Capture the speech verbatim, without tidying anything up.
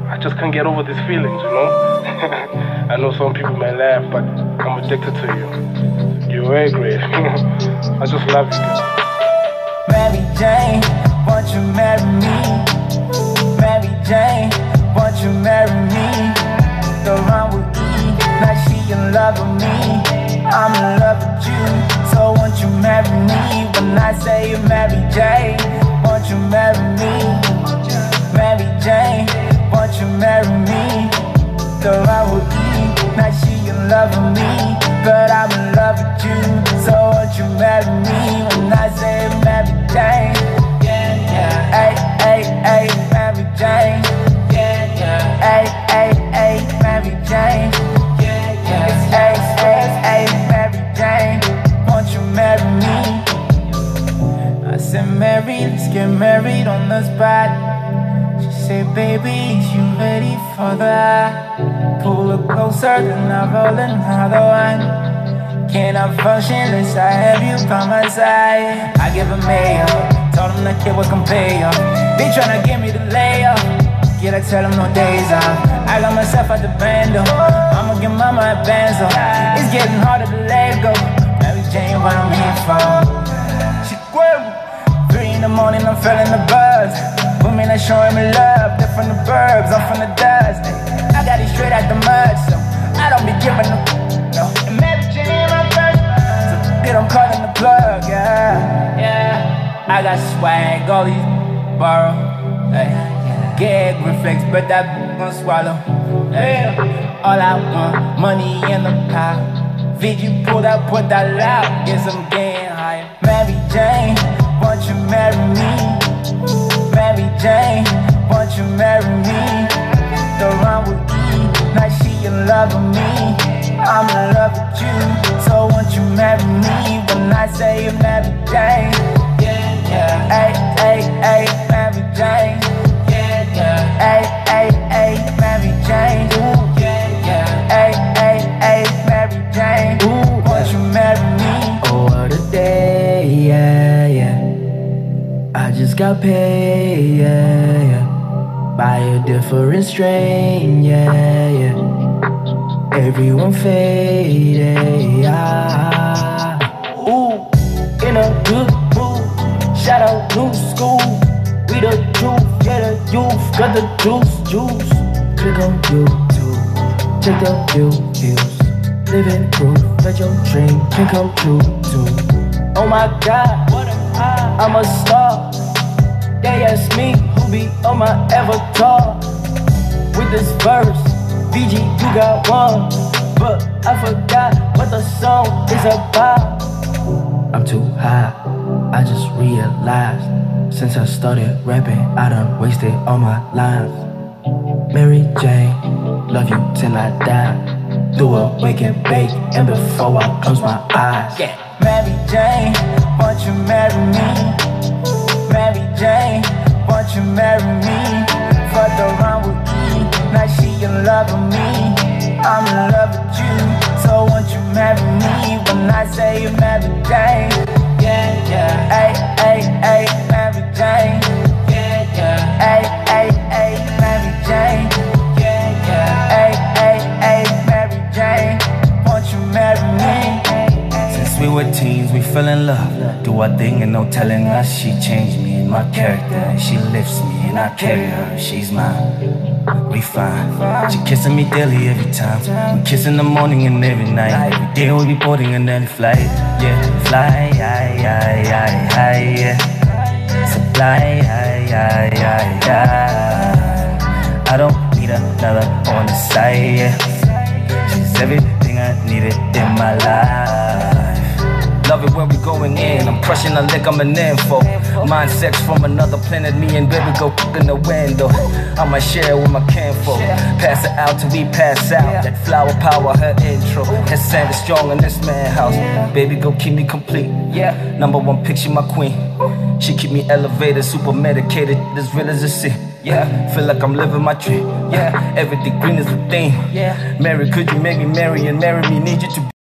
I just can't get over these feelings, you know? I know some people may laugh, but I'm addicted to you. You're very great. I just love you, girl. Mary Jane, won't you marry me? Mary Jane, won't you marry me? Go run with E, now she in love with me. I'm in love with you, so won't you marry me? When I say Mary Jane, won't you marry me? Mary Jane, won't you marry me? Go run with E, now she in love with me. But I'm in love with you, so won't you marry me? When I say Mary Jane, yeah, yeah. Ay, ay, ay, Mary Jane, yeah, yeah. Ay, ay, ay, Mary Jane, yeah, yeah. Ay, ay, ay, Mary Jane, won't you marry me? I said, Mary, let's get married on the spot. She said, baby, is you ready for that? Pull her closer, then I roll another one. Can I function unless I have you by my side? I give a mail, told him the kid was gon' pay up. They tryna get me the layup, yeah, I tell him no days off. I got myself out the bando, I'ma get mama a bands up. It's getting harder to let go. Mary Jane, what I'm here for? She quit. Three in the morning, I'm feeling the buzz. Women are showing me love, they're from the burbs, I'm from the dust. I got it straight out the mud, so I don't be giving them no. And Mary Jane, my first, so get them caught in the plug, yeah, yeah. I got swag, all these borrow, hey. Gag reflex, but that gon' swallow, hey. All I want, money in the pile. V G pulled up, put that loud, get some gain higher. Mary Jane, won't you marry me? Mary Jane, won't you marry me? The run with E, now she in love with me. I'm in love with you, so won't you marry me? When I say you Mary Jane, yeah, yeah. Ay, ay, ay, Mary Jane, yeah, yeah. Ay, ay, ay, Mary Jane, ooh, yeah, yeah. Ay, ay, ay, Mary Jane, ooh, won't you marry me? Oh, what a day, yeah, yeah. I just got paid, yeah, yeah. By a different strain, yeah, yeah. Everyone faded, yeah. Ooh, in a good mood. Shout out new school. We the truth, yeah, the youth got the juice, juice. Click on YouTube, check the view, views. Living proof that your dream can come true too. Oh my God, what am I? I'm a star. They ask me who be on my avatar. With this verse, V G, you got one, but I forgot what the song is about. I'm too high, I just realized. Since I started rapping, I done wasted all my lines. Mary Jane, love you till I die. Do a wake and bake, and before I close my eyes, yeah. Mary Jane, won't you marry me? Mary Jane, won't you marry me? Fuck around with E, now she in love with me. I'm in love with you, so won't you marry me? When I say you Mary Jane, yeah, yeah. Ay, ay, ay, Mary Jane, yeah, yeah. Ay, ay, ay, Mary Jane, yeah, yeah. Ay, ay, ay, Mary Jane, won't you marry me? Since we were teens, we fell in love. Do our thing and no telling us. She changed me and my character, and she lifts me and I carry her. She's mine. We fine. She kissing me daily every time. We kiss in the morning and every night. Every day we be boarding an early flight. Yeah, fly, aye, aye, aye, aye, yeah. Supply, aye, aye, aye, aye. I don't need another on the side, yeah. She's everything I needed in my life. Love it when we going in. I'm crushing a lick, I'm an info. Mind sex from another planet. Me and baby go in the window. I'ma share with my kinfolk. Pass it out till we pass out. That flower power, her intro. That sound is strong in this man house. Baby go keep me complete. Yeah, number one picture, my queen. She keep me elevated, super medicated. As real as a sea. Yeah, feel like I'm living my dream. Yeah, everything green is the thing. Yeah, Mary, could you make me marry and marry me? Need you to